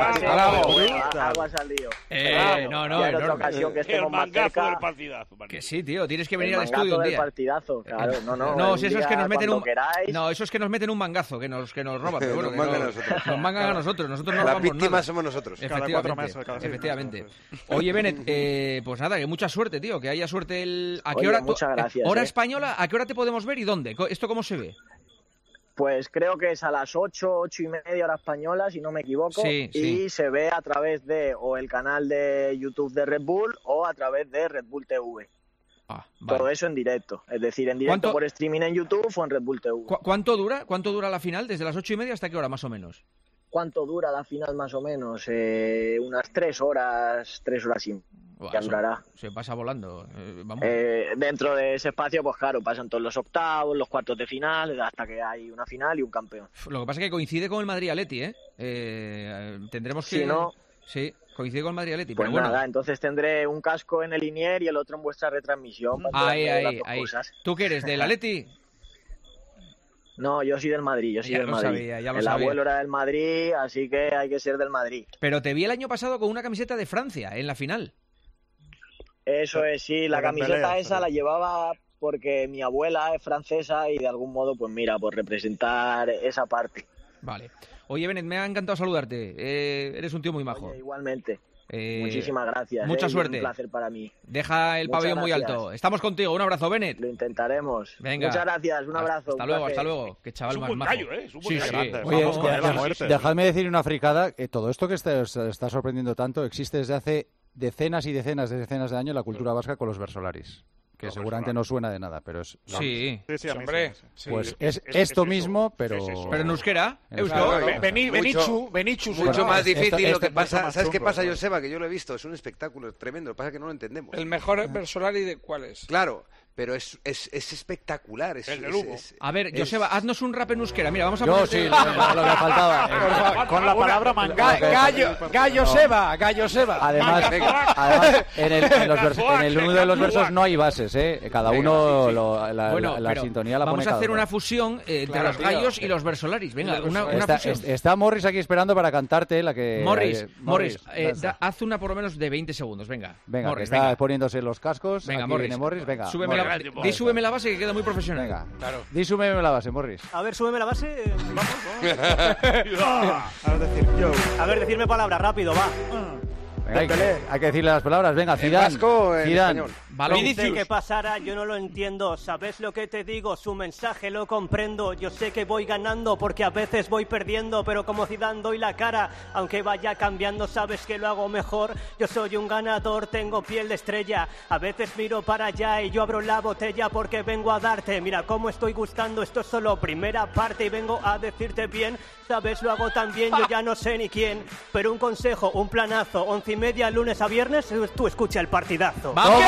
Algo ha salido. No, en otra ocasión que estemos más cerca. Del partidazo, que sí, tío, tienes que venir al estudio un día. El partidazo, claro. No, si eso es que nos meten un... No, eso es que nos meten un mangazo, que nos roban. Pero bueno, nos mangan a nosotros. Nosotros no robamos nada. Las víctimas somos nosotros. Efectivamente. Oye, Bennett, pues nada, que mucha suerte, tío, que haya suerte ¿A qué hora? Muchas gracias. ¿Hora española? ¿A qué hora te podemos ver y dónde? ¿Esto cómo se ve? Pues creo que es a las 8:30 hora española, si no me equivoco, y se ve a través de o el canal de YouTube de Red Bull o a través de Red Bull TV. Vale. Todo eso en directo, es decir, en directo por streaming en YouTube o en Red Bull TV. ¿Cuánto dura la final? ¿Desde las 8:30 hasta qué hora más o menos? ¿Cuánto dura la final más o menos? Unas 3 horas y ya durará. Se pasa volando. Vamos. Dentro de ese espacio, pues claro, pasan todos los octavos, los cuartos de final, hasta que hay una final y un campeón. Lo que pasa es que coincide con el Madrid-Atleti, tendremos que... Si no... Sí, coincide con el Madrid-Atleti. Pues pero nada, bueno. Entonces tendré un casco en el Linier y el otro en vuestra retransmisión. Ahí. ¿Tú qué eres, del Atleti? No, yo soy del Madrid, Madrid. El abuelo era del Madrid, así que hay que ser del Madrid. Pero te vi el año pasado con una camiseta de Francia en la final. Eso es, sí, la camiseta esa la llevaba porque mi abuela es francesa y de algún modo, pues mira, por representar esa parte. Vale. Oye, Bennett, me ha encantado saludarte. Eres un tío muy majo. Oye, igualmente. Muchísimas gracias. Mucha suerte. Un placer para mí. Deja el pabellón muy alto. Estamos contigo. Un abrazo, Bennett. Lo intentaremos. Venga. Muchas gracias. Un abrazo. Hasta luego. Qué chaval más majo. Es un buen gallo, Oye, dejadme decir una fricada. Todo esto que está sorprendiendo tanto existe desde hace decenas y decenas de años la cultura vasca con los versolaris. Que seguramente no suena de nada, pero es... Sí, hombre. Pues es esto mismo, pero... Pero en euskera. Benichu. Mucho más difícil lo que pasa. ¿Sabes qué pasa, Joseba? Que yo lo he visto. Es un espectáculo tremendo. Lo que pasa es que no lo entendemos. ¿El mejor versolari de cuál es? Claro. Pero es espectacular. El del Hugo. A ver, Joseba, haznos un rap en euskera. Mira, vamos a poner... Yo sí, lo que faltaba. Con la palabra manga. Gallo Seba. Además, en el uno de los versos no hay bases, ¿eh? Cada uno la sintonía la pone. Vamos a hacer una fusión entre los gallos y los versolaris. Venga, una fusión. Está Morris aquí esperando para cantarte la que... Morris, haz una por lo menos de 20 segundos. Venga, que está poniéndose los cascos. Venga, Morris, venga. Súbeme la base que queda muy profesional. Venga, claro. Súbeme la base, Morris. A ver, súbeme la base. Vamos. A ver, decirme palabras, rápido, va. Venga, hay que decirle las palabras. Venga, Zidane. Dice que pasara, yo no lo entiendo. ¿Sabes lo que te digo? Su mensaje lo comprendo. Yo sé que voy ganando porque a veces voy perdiendo, pero como Zidane doy la cara. Aunque vaya cambiando, sabes que lo hago mejor. Yo soy un ganador, tengo piel de estrella. A veces miro para allá y yo abro la botella porque vengo a darte. Mira cómo estoy gustando, esto es solo primera parte y vengo a decirte bien. Sabes, lo hago tan bien, yo ya no sé ni quién. Pero un consejo, un planazo, 11:30 lunes a viernes, tú escucha el partidazo. ¡Vámonos!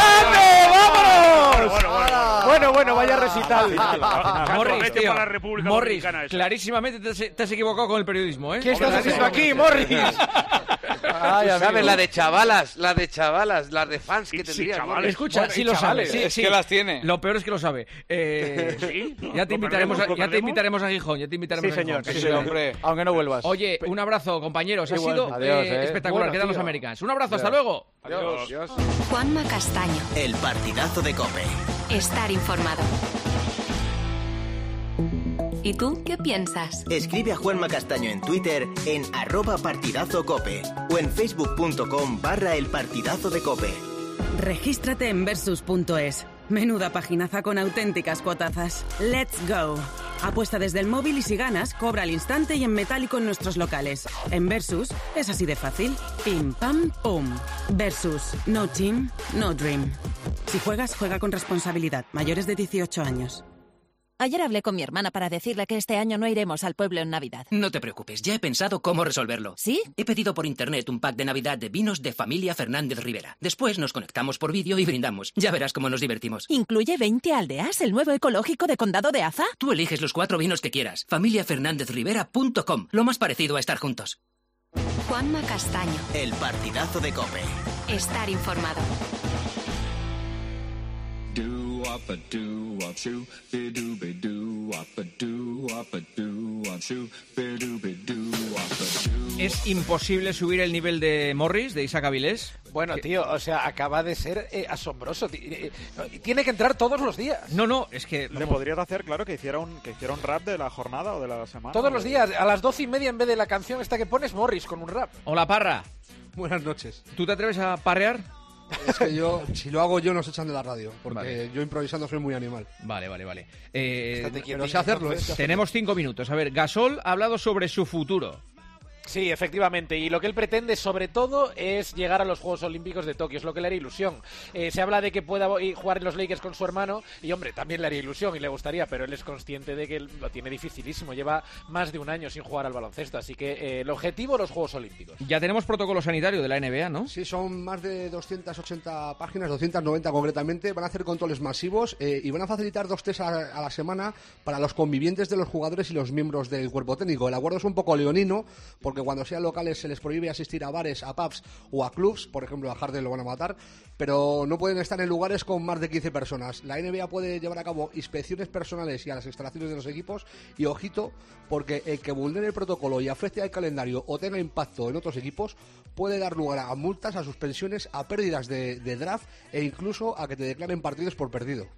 Bueno, vaya recital. Morris, clarísimamente te has equivocado con el periodismo, ¿eh? ¿Qué estás haciendo aquí, Morris? ¿Sabes? La de chavalas, las de fans que tendrías. Escucha, sí lo sabe. Es que las tiene. Lo peor es que lo sabe. Ya te invitaremos a Gijón. Sí, señor. Sí, hombre. Aunque no vuelvas. Oye, un abrazo, compañeros. Ha sido espectacular. Quedan los Americans. Un abrazo, hasta luego. Adiós. Juanma Castaño. El partidazo de COPE. Estar informado. ¿Y tú qué piensas? Escribe a Juanma Castaño en Twitter en @partidazocope o en facebook.com/elpartidazo de COPE. Regístrate en Versus.es. Menuda paginaza con auténticas cuotazas. ¡Let's go! Apuesta desde el móvil y si ganas, cobra al instante y en metálico en nuestros locales. En Versus es así de fácil. Pim, pam, pum. Versus. No team, no dream. Si juegas, juega con responsabilidad. Mayores de 18 años. Ayer hablé con mi hermana para decirle que este año no iremos al pueblo en Navidad. No te preocupes, ya he pensado cómo resolverlo. ¿Sí? He pedido por internet un pack de Navidad de vinos de Familia Fernández Rivera. Después nos conectamos por vídeo y brindamos. Ya verás cómo nos divertimos. ¿Incluye 20 aldeas, el nuevo ecológico de Condado de Aza? Tú eliges los 4 vinos que quieras. familiafernandezrivera.com. Lo más parecido a estar juntos. Juanma Castaño. El partidazo de COPE. Estar informado. ¿Es imposible subir el nivel de Morris, de Isaac Avilés? Bueno, tío, o sea, acaba de ser asombroso. Tiene que entrar todos los días. No, es que... Le podrías hacer, claro, que hiciera un rap de la jornada o de la semana. Todos los días, a las 12:30 en vez de la canción esta que pones, Morris con un rap. Hola, Parra. Buenas noches. ¿Tú te atreves a parrear? Es que yo, si lo hago yo, nos echan de la radio, porque yo improvisando soy muy animal. Vale. No sé hacerlo, ¿eh? Tenemos 5 minutos. A ver, Gasol ha hablado sobre su futuro. Sí, efectivamente, y lo que él pretende sobre todo es llegar a los Juegos Olímpicos de Tokio, es lo que le haría ilusión. Se habla de que pueda jugar en los Lakers con su hermano, y hombre, también le haría ilusión y le gustaría, pero él es consciente de que lo tiene dificilísimo, lleva más de un año sin jugar al baloncesto, así que el objetivo, los Juegos Olímpicos. Ya tenemos protocolo sanitario de la NBA, ¿no? Sí, son más de 280 páginas, 290 concretamente, van a hacer controles masivos y van a facilitar 2 tests a la semana para los convivientes de los jugadores y los miembros del cuerpo técnico. El acuerdo es un poco leonino, porque cuando sean locales se les prohíbe asistir a bares, a pubs o a clubs, por ejemplo a Harden lo van a matar, pero no pueden estar en lugares con más de 15 personas. La NBA puede llevar a cabo inspecciones personales y a las instalaciones de los equipos, y ojito, porque el que vulnere el protocolo y afecte al calendario o tenga impacto en otros equipos puede dar lugar a multas, a suspensiones, a pérdidas de draft e incluso a que te declaren partidos por perdido.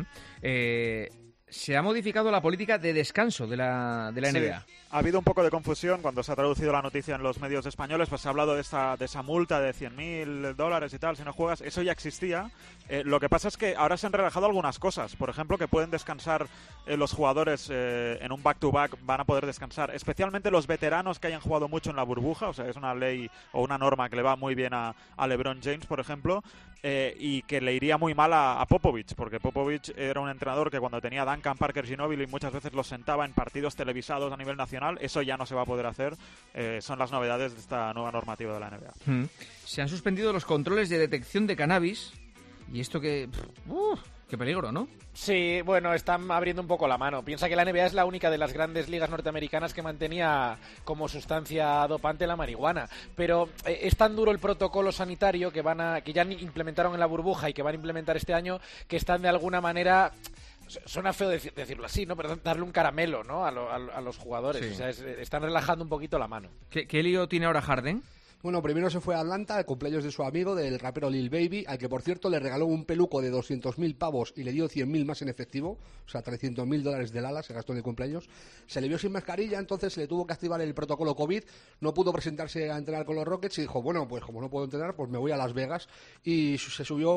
Se ha modificado la política de descanso de la NBA. Sí. Ha habido un poco de confusión cuando se ha traducido la noticia en los medios españoles, pues se ha hablado de esa multa de $100.000 y tal, si no juegas. Eso ya existía. Lo que pasa es que ahora se han relajado algunas cosas. Por ejemplo, que pueden descansar los jugadores en un back-to-back, van a poder descansar. Especialmente los veteranos que hayan jugado mucho en la burbuja. O sea, es una ley o una norma que le va muy bien a LeBron James, por ejemplo, y que le iría muy mal a Popovich, porque Popovich era un entrenador que cuando tenía Duncan, Parker, Ginobili, muchas veces los sentaba en partidos televisados a nivel nacional. Eso ya no se va a poder hacer. Son las novedades de esta nueva normativa de la NBA. Se han suspendido los controles de detección de cannabis. Y esto que... qué peligro, ¿no? Sí, bueno, están abriendo un poco la mano. Piensa que la NBA es la única de las grandes ligas norteamericanas que mantenía como sustancia dopante la marihuana. Pero es tan duro el protocolo sanitario que ya implementaron en la burbuja y que van a implementar este año, que están de alguna manera... Suena feo decirlo así, ¿no? Pero darle un caramelo, ¿no? A los jugadores. Sí. O sea, están relajando un poquito la mano. ¿Qué lío tiene ahora Harden? Bueno, primero se fue a Atlanta al cumpleaños de su amigo, del rapero Lil Baby, al que por cierto le regaló un peluco de 200.000 pavos y le dio 100.000 más en efectivo, o sea, $300.000 del ala se gastó en el cumpleaños. Se le vio sin mascarilla, entonces se le tuvo que activar el protocolo COVID, no pudo presentarse a entrenar con los Rockets y dijo, bueno, pues como no puedo entrenar, pues me voy a Las Vegas. Y se subió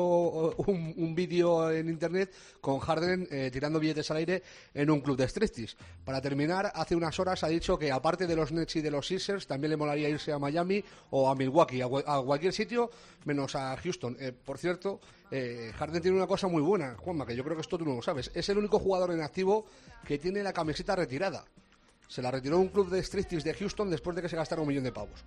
un vídeo en internet con Harden tirando billetes al aire en un club de striptease. Para terminar, hace unas horas ha dicho que aparte de los Nets y de los Sixers, también le molaría irse a Miami o a Milwaukee, a cualquier sitio menos a Houston. Por cierto, Harden tiene una cosa muy buena, Juanma, que yo creo que esto tú no lo sabes. Es el único jugador en activo que tiene la camiseta retirada. Se la retiró un club de striptease de Houston después de que se gastara $1 millón de pavos.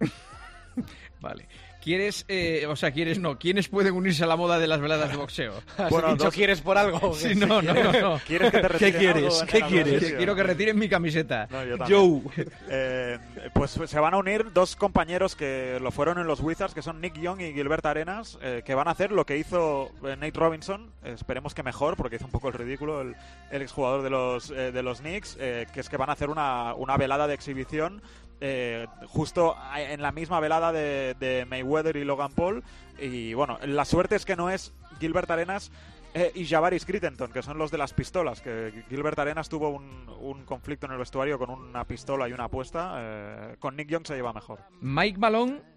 Vale. ¿Quieres ¿quiénes pueden unirse a la moda de las veladas de boxeo? Bueno, ¿quieres por algo? Sí, no. ¿Quieres que te retire? ¿Qué quieres? Quiero que retiren mi camiseta. No, yo Joe. Pues se van a unir 2 compañeros que lo fueron en los Wizards, que son Nick Young y Gilbert Arenas, que van a hacer lo que hizo Nate Robinson. Esperemos que mejor, porque hizo un poco el ridículo el exjugador de los Knicks, que es que van a hacer una velada de exhibición justo en la misma velada de Mayweather y Logan Paul. Y bueno, la suerte es que no es Gilbert Arenas y Javaris Crittenton, que son los de las pistolas, que Gilbert Arenas tuvo un conflicto en el vestuario con una pistola y una apuesta. Con Nick Young se lleva mejor. Mike Malone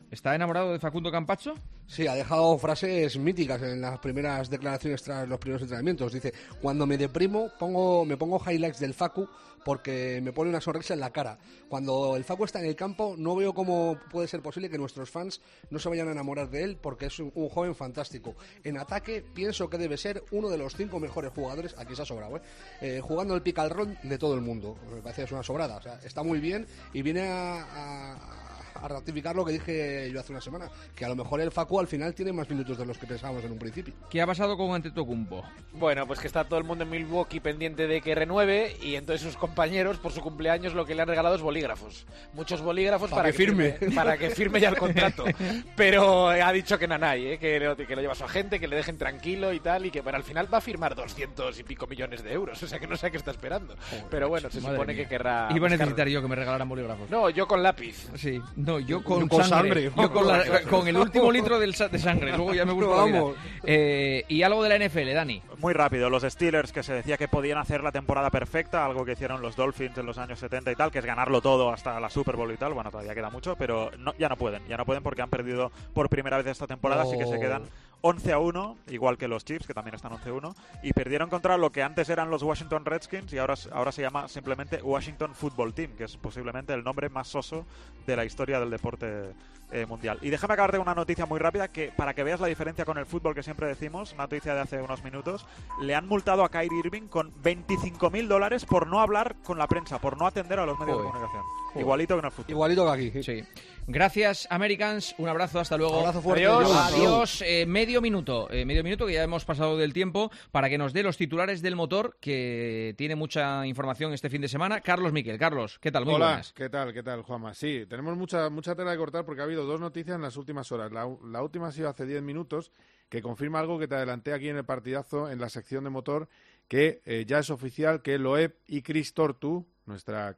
¿Está enamorado de Facundo Campazzo? Sí, ha dejado frases míticas en las primeras declaraciones tras los primeros entrenamientos. Dice, cuando me deprimo me pongo highlights del Facu porque me pone una sonrisa en la cara. Cuando el Facu está en el campo no veo cómo puede ser posible que nuestros fans no se vayan a enamorar de él porque es un joven fantástico. En ataque pienso que debe ser uno de los 5 mejores jugadores, aquí se ha sobrado, jugando el pick and roll de todo el mundo. Me parece que es una sobrada, o sea, está muy bien y viene a ratificar lo que dije yo hace una semana, que a lo mejor el Facu al final tiene más minutos de los que pensábamos en un principio. ¿Qué ha pasado con Antetokounmpo? Bueno, pues que está todo el mundo en Milwaukee pendiente de que renueve y entonces sus compañeros por su cumpleaños lo que le han regalado es bolígrafos. Muchos bolígrafos para que firme. Para que firme ya el contrato. Pero ha dicho que nanay, que lo lleva a su agente, que le dejen tranquilo y tal, y que al final va a firmar 200 y pico millones de euros, o sea que no sé a qué está esperando. Pero bueno, se supone que querrá... Iba a necesitar yo que me regalaran bolígrafos. No, yo con lápiz. Sí. No, yo con sangre. Yo con el último litro de sangre. Luego ya me gusta la vida. Y algo de la NFL, Dani. Muy rápido. Los Steelers, que se decía que podían hacer la temporada perfecta, algo que hicieron los Dolphins en los años 70 y tal, que es ganarlo todo hasta la Super Bowl y tal. Bueno, todavía queda mucho, pero ya no pueden porque han perdido por primera vez esta temporada, así que se quedan 11-1, igual que los Chiefs, que también están 11-1, y perdieron contra lo que antes eran los Washington Redskins y ahora se llama simplemente Washington Football Team, que es posiblemente el nombre más soso de la historia del deporte mundial. Y déjame acabarte con una noticia muy rápida que para que veas la diferencia con el fútbol que siempre decimos, una noticia de hace unos minutos. Le han multado a Kyrie Irving con $25.000 por no hablar con la prensa, por no atender a los medios de comunicación. Igualito que en el fútbol. Igualito que aquí. Sí. Gracias, Americans. Un abrazo, hasta luego. Un abrazo fuerte. Adiós. Medio minuto que ya hemos pasado del tiempo para que nos dé los titulares del motor, que tiene mucha información este fin de semana. Carlos Miquel. Carlos, ¿qué tal? Muy buenas. ¿Qué tal, Juanma? Sí, tenemos mucha tela de cortar porque ha habido 2 noticias en las últimas horas. La última ha sido hace 10 minutos, que confirma algo que te adelanté aquí en el partidazo, en la sección de motor, que ya es oficial que Loeb y Chris Tortu, nuestra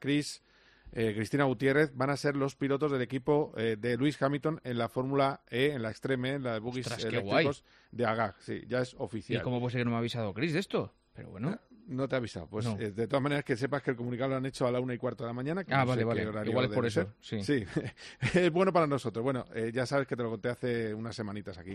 Cristina Gutiérrez, van a ser los pilotos del equipo de Lewis Hamilton en la Fórmula E, en la Extreme, en la de buggies eléctricos de Agag. Sí, ya es oficial. ¿Y cómo puede ser que no me ha avisado Chris de esto? Pero bueno... No te ha avisado. Pues no. De todas maneras, que sepas que el comunicado lo han hecho a la 1:15 de la mañana. Que vale. Igual es por eso. Sí. Es bueno para nosotros. Bueno, ya sabes que te lo conté hace unas semanitas aquí.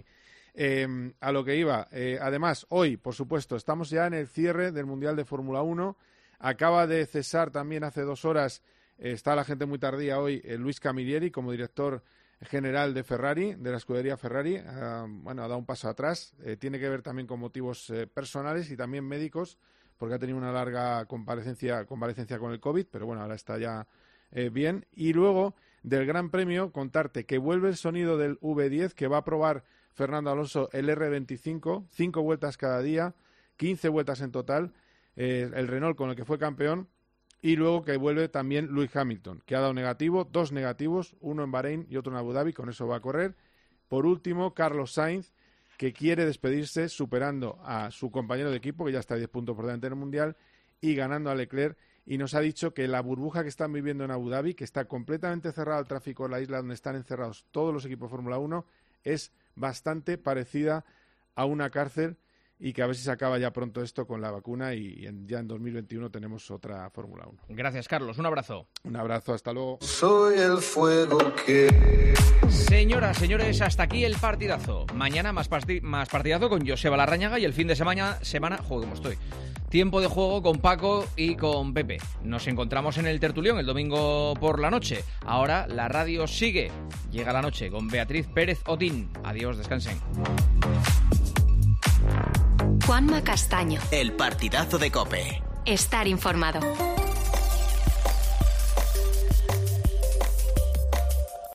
A lo que iba. Además, hoy, por supuesto, estamos ya en el cierre del Mundial de Fórmula 1. Acaba de cesar también hace 2 horas, está la gente muy tardía hoy, Luis Camilleri como director general de Ferrari, de la escudería Ferrari. Ha dado un paso atrás. Tiene que ver también con motivos personales y también médicos, porque ha tenido una larga convalecencia con el COVID, pero bueno, ahora está ya bien. Y luego, del Gran Premio, contarte que vuelve el sonido del V10, que va a probar Fernando Alonso el R25, 5 vueltas cada día, 15 vueltas en total, el Renault con el que fue campeón, y luego que vuelve también Lewis Hamilton, que ha dado negativo, 2 negativos, uno en Bahrein y otro en Abu Dhabi, con eso va a correr. Por último, Carlos Sainz, que quiere despedirse superando a su compañero de equipo, que ya está a 10 puntos por delante del Mundial, y ganando a Leclerc, y nos ha dicho que la burbuja que están viviendo en Abu Dhabi, que está completamente cerrado el tráfico en la isla donde están encerrados todos los equipos de Fórmula 1, es bastante parecida a una cárcel, y que a ver si se acaba ya pronto esto con la vacuna y ya en 2021 tenemos otra Fórmula 1. Gracias, Carlos. Un abrazo. Un abrazo, hasta luego. Soy el fuego que... Señoras, señores, hasta aquí el partidazo. Mañana más partidazo con Joseba Larrañaga y el fin de semana, joder, ¿cómo estoy? Tiempo de juego con Paco y con Pepe. Nos encontramos en el tertulión el domingo por la noche. Ahora la radio sigue. Llega la noche con Beatriz Pérez Otín. Adiós, descansen. Juanma Castaño. El partidazo de COPE. Estar informado.